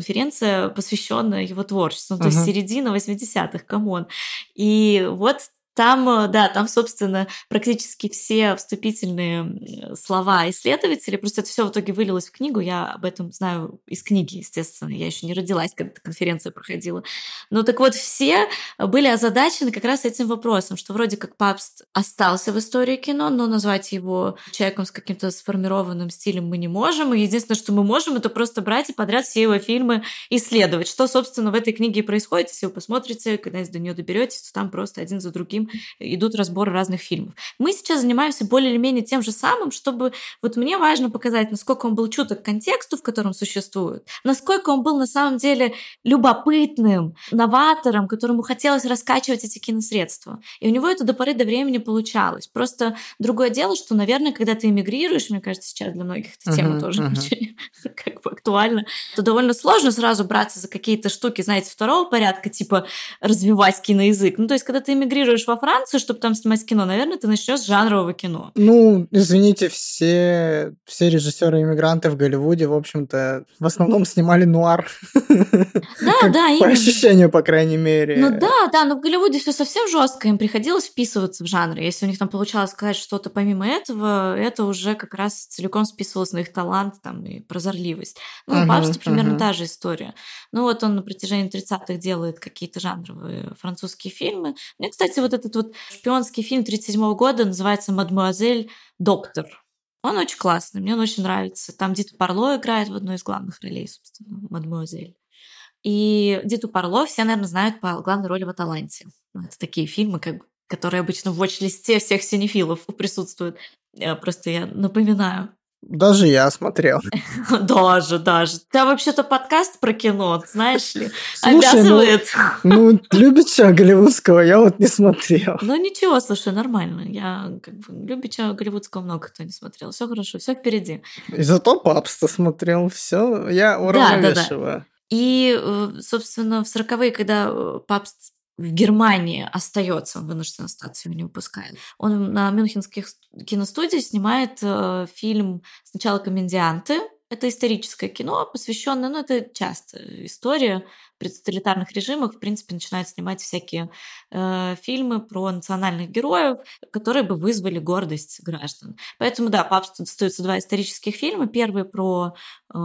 конференция, посвященная его творчеству, ну, то Мгм. есть середина восьмидесятых, камон. И вот там, э, да, там, собственно, практически все вступительные м, слова исследователей, просто это все в итоге вылилось в книгу, я об этом знаю из книги, естественно, я еще не родилась, когда эта конференция проходила. Ну так вот, все были озадачены как раз этим вопросом, что вроде как Папст остался в истории кино, но назвать его человеком с каким-то сформированным стилем мы не можем, и единственное, что мы можем, это просто брать и подряд все его фильмы исследовать, что, собственно, в этой книге и происходит, если вы посмотрите, когда до нее доберетесь, то там просто один за другим идут разборы разных фильмов. Мы сейчас занимаемся более или менее тем же самым, чтобы... Вот мне важно показать, насколько он был чуток к контексту, в котором существует, насколько он был на самом деле любопытным, новатором, которому хотелось раскачивать эти киносредства. И у него это до поры до времени получалось. Просто другое дело, что, наверное, когда ты эмигрируешь, мне кажется, сейчас для многих эта тема Мгм, тоже мгм. очень как бы актуальна, то довольно сложно сразу браться за какие-то штуки, знаете, второго порядка, типа развивать киноязык. Ну, то есть, когда ты эмигрируешь во Францию, чтобы там снимать кино, наверное, ты начнешь с жанрового кино. Ну, извините, все, все режиссеры-иммигранты в Голливуде, в общем-то, в основном снимали нуар. Да, Как да, по именно. ощущению, по крайней Ну мере. да, да, но в Голливуде все совсем жестко, им приходилось вписываться в жанры. Если у них там получалось сказать что-то помимо этого, это уже как раз целиком списывалось на их талант там, и прозорливость. Ну, у Мгм, Папста примерно мгм. та же история. Ну вот он на протяжении тридцатых делает какие-то жанровые французские фильмы. Мне, кстати, вот этот вот шпионский фильм тридцать седьмого года называется «Мадемуазель Доктор». Он очень классный, мне он очень нравится. Там Диту Парло играет в одной из главных ролей, собственно, мадемуазель. И Диту Парло все, наверное, знают по главной роли в «Аталанте». Ну, это такие фильмы, как бы, которые обычно в watch-листе всех синефилов присутствуют. Я просто я напоминаю. Даже я смотрел. Даже, даже. У тебя вообще-то подкаст про кино, знаешь ли, Слушай, ну, обязывает. ну, Любича голливудского я вот не смотрел. Ну ничего, слушай, нормально. Я как бы Любича голливудского много кто не смотрел. Все хорошо, все впереди. И зато Папста смотрел. Все, я Да, да, да. уравновешиваю. И, э, собственно, в сороковые, когда э, Папст в Германии остается, он вынужден остаться, его не выпускает. Он на мюнхенских ст- киностудиях снимает э, фильм сначала «Комедианты». Это историческое кино, посвященное, ну, это часто история при тоталитарных режимах, в принципе, начинают снимать всякие э, фильмы про национальных героев, которые бы вызвали гордость граждан. Поэтому, да, Папсту достаются два исторических фильма. Первый про э,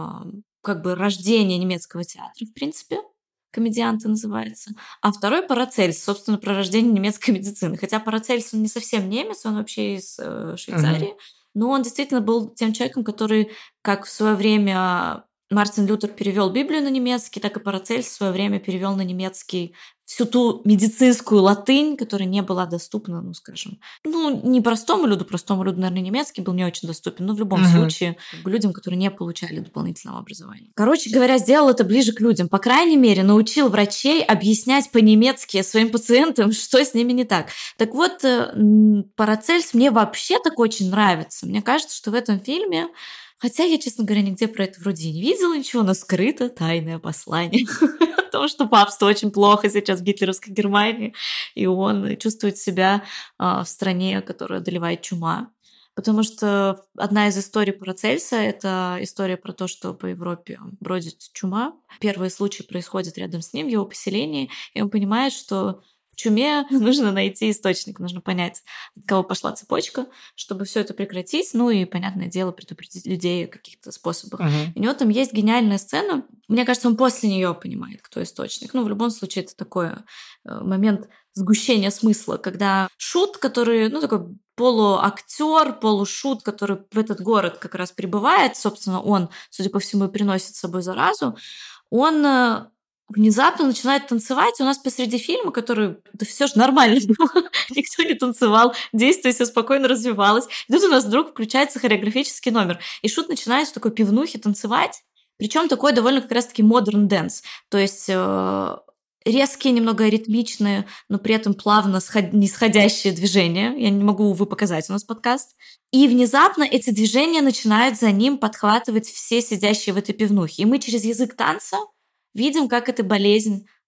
как бы рождение немецкого театра, в принципе, «Комедианты» называется. А второй Парацельс, собственно, про рождение немецкой медицины. Хотя Парацельс, он не совсем немец, он вообще из э, Швейцарии. Мгм. Но он действительно был тем человеком, который, как в свое время Мартин Лютер перевел Библию на немецкий, так и Парацельс в свое время перевел на немецкий всю ту медицинскую латынь, которая не была доступна, ну, скажем, ну, не простому люду, простому люду, наверное, немецкий был не очень доступен, но в любом Мгм. случае как бы людям, которые не получали дополнительного образования. Короче говоря, сделал это ближе к людям. По крайней мере, научил врачей объяснять по-немецки своим пациентам, что с ними не так. Так вот, э, м, Парацельс мне вообще так очень нравится. Мне кажется, что в этом фильме, хотя я, честно говоря, нигде про это вроде и не видела ничего, но скрыто тайное послание о том, что папству очень плохо сейчас в гитлеровской Германии, и он чувствует себя а, в стране, которую одолевает чума. Потому что одна из историй Парацельса — это история про то, что по Европе бродит чума. Первые случаи происходят рядом с ним, в его поселении, и он понимает, что в чуме нужно найти источник, нужно понять, от кого пошла цепочка, чтобы все это прекратить, ну и, понятное дело, предупредить людей о каких-то способах. Мгм. У него там есть гениальная сцена. Мне кажется, он после нее понимает, кто источник. Ну, в любом случае, это такой э, момент сгущения смысла, когда шут, который, ну, такой полуактер, полушут, который в этот город как раз прибывает, собственно, он, судя по всему, и приносит с собой заразу, он э, внезапно начинает танцевать. У нас посреди фильма, который, да все же нормально было, никто не танцевал, действие все спокойно развивалось. И тут у нас вдруг включается хореографический номер. И шут начинает в такой пивнухе танцевать, причем такой довольно как раз-таки модерн дэнс. То есть э, резкие, немного ритмичные, но при этом плавно сход- нисходящие движения. Я не могу, увы, показать у нас подкаст. И внезапно эти движения начинают за ним подхватывать все сидящие в этой пивнухе. И мы через язык танца видим, как эта болезнь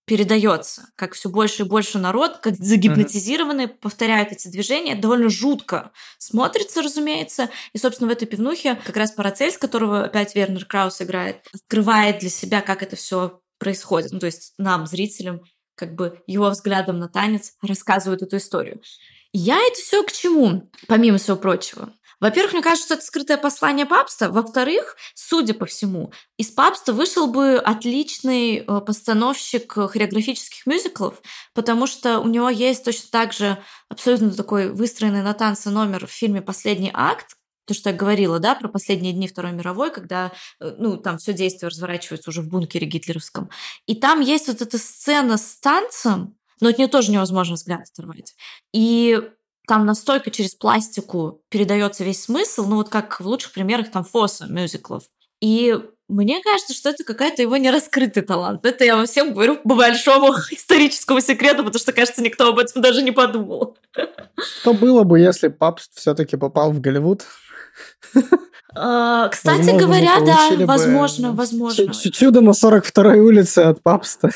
передается, как все больше и больше народ, как загипнотизированные, повторяют эти движения. Это довольно жутко смотрится, разумеется. И, собственно, в этой пивнухе как раз Парацельс, которого опять Вернер Краус играет, открывает для себя, как это все происходит. Ну, то есть нам, зрителям, как бы его взглядом на танец рассказывают эту историю. И я это все к чему, помимо всего прочего? Во-первых, мне кажется, что это скрытое послание папства. Во-вторых, судя по всему, из папства вышел бы отличный постановщик хореографических мюзиклов, потому что у него есть точно так же абсолютно такой выстроенный на танцы номер в фильме «Последний акт», то, что я говорила, да, про последние дни Второй мировой, когда, ну, там все действие разворачивается уже в бункере гитлеровском. И там есть вот эта сцена с танцем, но от нее тоже невозможно взгляд оторвать. И там настолько через пластику передается весь смысл, ну вот как в лучших примерах там Фосса мюзиклов. И мне кажется, что это какая-то его нераскрытый талант. Это я вам всем говорю по большому историческому секрету, потому что, кажется, никто об этом даже не подумал. Что было бы, если папст все-таки попал в Голливуд? Кстати Возможно, говоря, мы да, получили бы возможно, возможно. ч- Чудо на сорок второй улице от папста.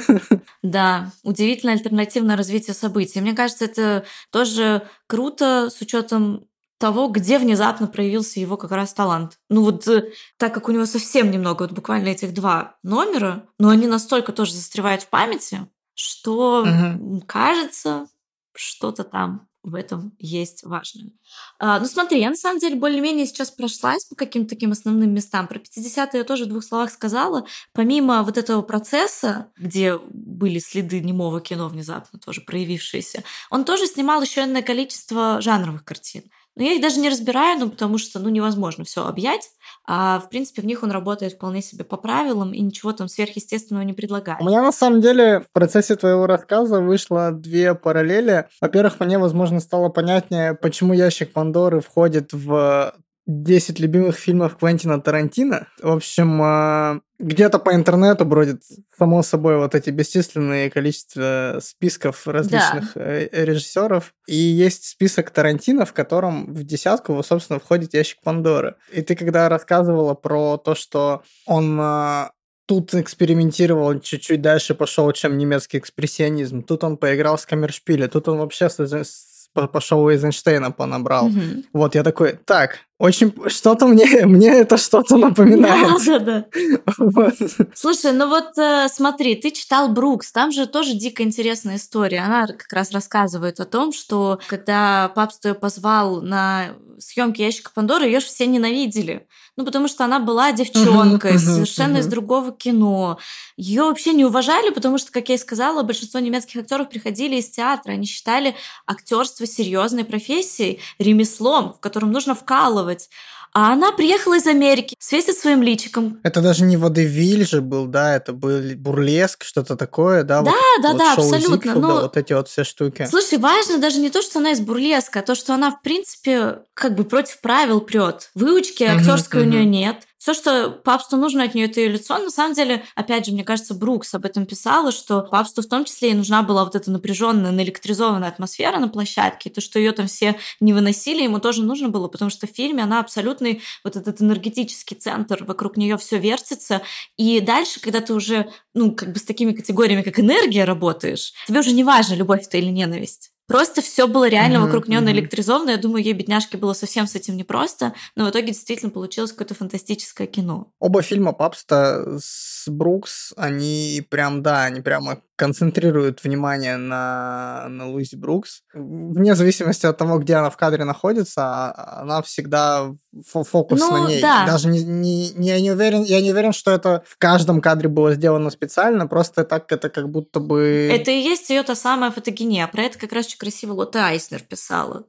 Да, удивительное альтернативное развитие событий. Мне кажется, это тоже круто с учетом того, где внезапно проявился его как раз талант. Ну вот э, так как у него совсем немного, вот буквально этих два номера, но они настолько тоже застревают в памяти, что Мгм. м, кажется, что-то там в этом есть важное. А, ну смотри, я на самом деле более-менее сейчас прошлась по каким-то таким основным местам. Про пятидесятые я тоже в двух словах сказала. Помимо вот этого процесса, где были следы немого кино внезапно тоже проявившиеся, он тоже снимал еще энное количество жанровых картин. Но я их даже не разбираю, ну, потому что ну, невозможно все объять. А в принципе в них он работает вполне себе по правилам и ничего там сверхъестественного не предлагает. У меня на самом деле в процессе твоего рассказа вышло две параллели. Во-первых, мне, возможно, стало понятнее, почему «Ящик Пандоры» входит в десять любимых фильмов Квентина Тарантино. В общем, э, где-то по интернету бродит, само собой, вот эти бесчисленные количество списков различных э, режиссеров. И есть список Тарантино, в котором в десятку, собственно, входит «Ящик Пандоры». И ты когда рассказывала про то, что он... э, Тут экспериментировал, чуть-чуть дальше пошел, чем немецкий экспрессионизм. Тут он поиграл с Каммершпиле, тут он вообще с, с, пошел Эйзенштейна понабрал. Мгм. Вот, я такой, так, очень что-то мне, мне это что-то напоминает. Да, да, да. Вот. Слушай, ну вот э, смотри, ты читал Брукс, там же тоже дико интересная история. Она как раз рассказывает о том, что когда папство ее позвал на съемки «Ящика Пандоры», ее же все ненавидели. Ну, потому что она была девчонкой, Мгм, совершенно из мгм. другого кино. Ее вообще не уважали, потому что, как я и сказала, большинство немецких актеров приходили из театра. Они считали актерство серьезной профессией, ремеслом, в котором нужно вкалывать. А она приехала из Америки, светит своим личиком. Это даже не водевиль же был, да, это был бурлеск, что-то такое, да? Да, вот, да, вот да, шоу абсолютно. Зигфрида, Но вот эти вот все штуки. слушай, важно даже не то, что она из бурлеска, а то, что она, в принципе, как бы против правил прет. Выучки Мгм, актерской у нее мгм. нет. Все, что папству нужно от нее, это ее лицо. На самом деле, опять же, мне кажется, Брукс об этом писала, что папству в том числе и нужна была вот эта напряженная, наэлектризованная атмосфера на площадке. И то, что ее там все не выносили, ему тоже нужно было, потому что в фильме она абсолютный вот этот энергетический центр, вокруг нее все вертится. И дальше, когда ты уже, ну, как бы с такими категориями, как энергия, работаешь, тебе уже не важно, любовь это или ненависть. Просто все было реально Мгм, вокруг нее мгм. наэлектризовано. Я думаю, ей, бедняжке, было совсем с этим непросто, но в итоге действительно получилось какое-то фантастическое кино. Оба фильма папста с Брукс, они прям, да, они прямо концентрируют внимание на, на Луизе Брукс. Вне зависимости от того, где она в кадре находится, а- она всегда фо- фокус на Ну, ней. да. Даже не, не, не- я, не уверен, я не уверен, что это в каждом кадре было сделано специально, просто так это как будто бы... Это и есть ее та самая фотогения. Про это как раз очень красиво Лотта Айснер писала.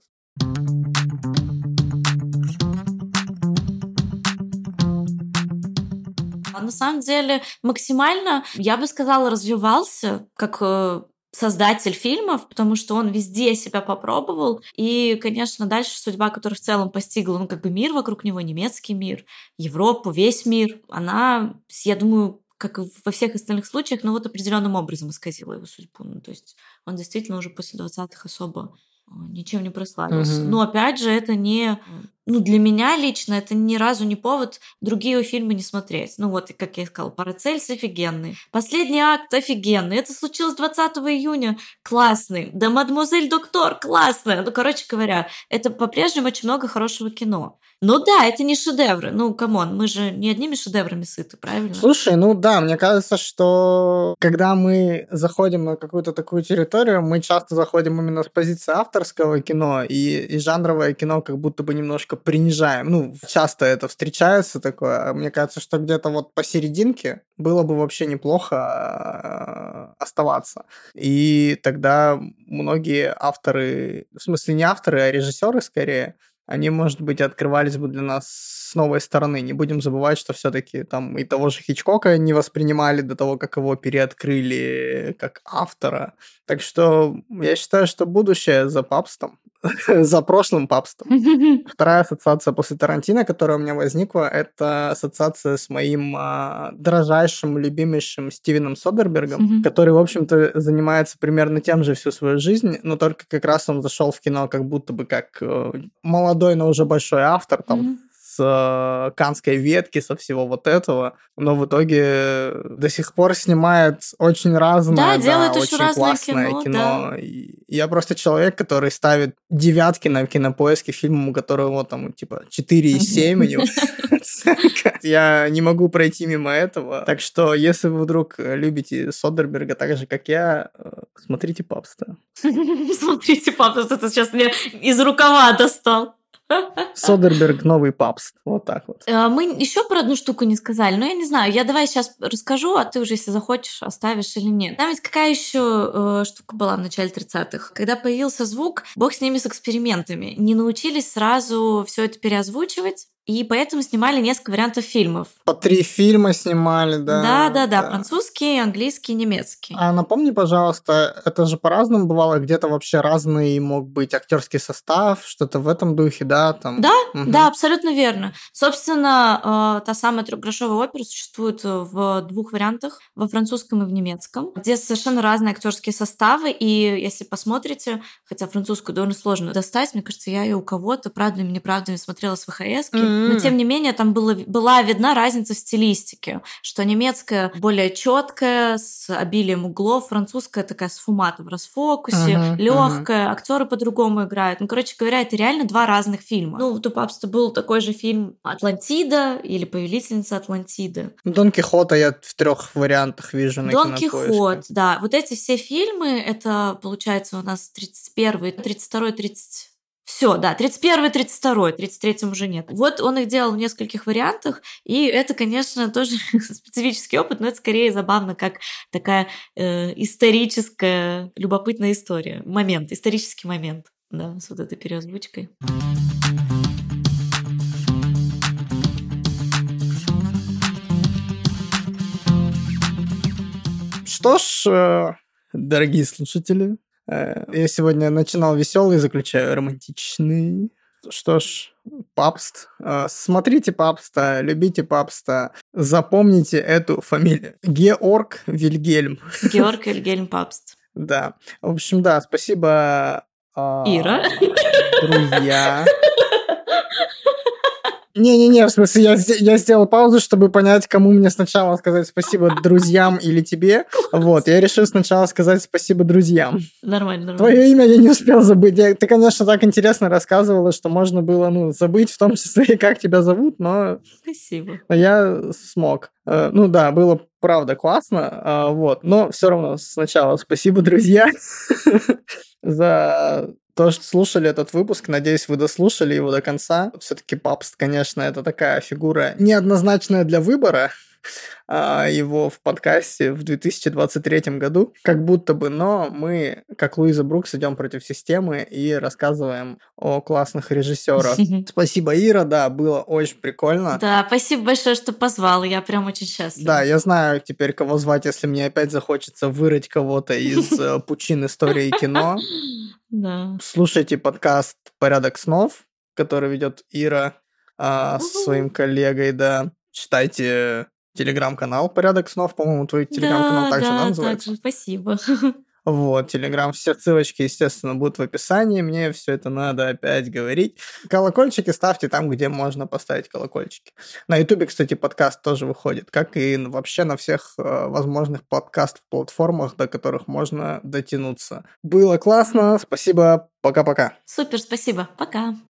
А на самом деле максимально, я бы сказала, развивался как э, создатель фильмов, потому что он везде себя попробовал. И, конечно, дальше судьба, которая в целом постигла, ну, как бы мир вокруг него, немецкий мир, Европу, весь мир, она, я думаю, как и во всех остальных случаях, но вот определенным образом исказила его судьбу. Ну, то есть он действительно уже после двадцатых особо э, ничем не прославился. Мгм. Но опять же, это не ну, для меня лично это ни разу не повод другие фильмы не смотреть. Ну, вот, как я и сказала, «Парацельс» офигенный. «Последний акт» офигенный. Это случилось двадцатого июня. Классный. Да, «Мадемуазель Доктор» классная. Ну, короче говоря, это по-прежнему очень много хорошего кино. Ну да, это не шедевры. Ну, камон, мы же не одними шедеврами сыты, правильно? Слушай, ну да, мне кажется, что когда мы заходим на какую-то такую территорию, мы часто заходим именно с позиции авторского кино, и, и жанровое кино как будто бы немножко принижаем. Ну, часто это встречается такое. Мне кажется, что где-то вот посерединке было бы вообще неплохо оставаться. И тогда многие авторы, в смысле не авторы, а режиссеры скорее, они, может быть, открывались бы для нас с новой стороны. Не будем забывать, что все-таки там и того же Хичкока не воспринимали до того, как его переоткрыли как автора. Так что я считаю, что будущее за папством, за прошлым папством. Вторая ассоциация после Тарантино, которая у меня возникла, это ассоциация с моим а, дорожайшим, любимейшим Стивеном Содербергом, который, в общем-то, занимается примерно тем же всю свою жизнь, но только как раз он зашел в кино как будто бы как э, молодой, но уже большой автор, там, mm-hmm. с э, каннской ветки, со всего вот этого, но в итоге до сих пор снимает очень разное, да, да, делает очень очень классное кино. кино. Да. И я просто человек, который ставит девятки на Кинопоиске фильмам, у которого там типа четыре и семь у него оценка. Я не могу пройти мимо этого. Так что, если вы вдруг любите Содерберга так же, как я, смотрите «Папста». Смотрите «Папста», ты сейчас мне из рукава достал. Содерберг новый Папст. Вот так вот. Мы еще про одну штуку не сказали, но я не знаю. Я давай сейчас расскажу, а ты уже, если захочешь, оставишь или нет. Там ведь какая еще э, штука была в начале тридцатых? Когда появился звук, бог с ними с экспериментами. Не научились сразу все это переозвучивать. И поэтому снимали несколько вариантов фильмов. По три фильма снимали, да. Да, да, да, французский, английский, немецкий. А напомни, пожалуйста, это же по-разному бывало, где-то вообще разный мог быть актерский состав, что-то в этом духе, да? Там. Да, угу. да, абсолютно верно. Собственно, та самая трехгрошовая опера существует в двух вариантах, во французском и в немецком, где совершенно разные актерские составы, и если посмотрите, хотя французскую довольно сложно достать, мне кажется, я ее у кого-то правдами и неправдами смотрела с ВХСки, mm-hmm. но тем не менее там было, была видна разница в стилистике, что немецкая более четкая, с обилием углов, французская такая сфумата в расфокусе, uh-huh, легкая, uh-huh. актеры по-другому играют. Ну, короче говоря, это реально два разных фильма. Ну, вот у «Папста» был такой же фильм «Атлантида» или «Повелительница Атлантиды». Дон Кихота я в трех вариантах вижу на Дон Кинопоиске. Кихот, да. Вот эти все фильмы, это, получается, у нас тридцать первый, тридцать второй, тридцать... Все, да, тридцать первый, тридцать второй, тридцать третьем уже нет. Вот он их делал в нескольких вариантах, и это, конечно, тоже специфический опыт, но это скорее забавно, как такая э, историческая, любопытная история. Момент, исторический момент, да, с вот этой переозвучкой. Что ж, дорогие слушатели, я сегодня начинал веселый, заключаю романтичный. Что ж, «Папст». Смотрите «Папста», любите «Папста», запомните эту фамилию. Георг Вильгельм. Георг Вильгельм Папст. Да. В общем, да, спасибо, Ира. Друзья. Не-не-не, в смысле, я, я сделал паузу, чтобы понять, кому мне сначала сказать спасибо, друзьям или тебе. Вот, я решил сначала сказать спасибо друзьям. Нормально, нормально. Твое имя я не успел забыть. Я, ты, конечно, так интересно рассказывала, что можно было, ну, забыть, в том числе и как тебя зовут, но... Спасибо. Я смог. Ну да, было правда классно, вот, но все равно сначала спасибо, друзья, за... то, что слушали этот выпуск, надеюсь, вы дослушали его до конца. Все-таки Папст, конечно, это такая фигура неоднозначная для выбора а, его в подкасте в две тысячи двадцать третьем году, как будто бы, но мы, как Луиза Брукс, идем против системы и рассказываем о классных режиссерах. Спасибо, Ира, да, было очень прикольно. Да, спасибо большое, что позвал, я прям очень счастлива. Да, я знаю теперь, кого звать, если мне опять захочется вырыть кого-то из пучин истории кино. Да. Слушайте подкаст «Порядок снов», который ведет Ира а, со своим коллегой, да. Читайте телеграм-канал «Порядок снов», по-моему, твой телеграм-канал да, также да, да, называется? также, спасибо. Вот, Телеграм, все ссылочки, естественно, будут в описании. Мне все это надо опять говорить. Колокольчики ставьте там, где можно поставить колокольчики. На Ютубе, кстати, подкаст тоже выходит, как и вообще на всех э, возможных подкаст-платформах, до которых можно дотянуться. Было классно, спасибо, пока-пока. Супер, спасибо, пока.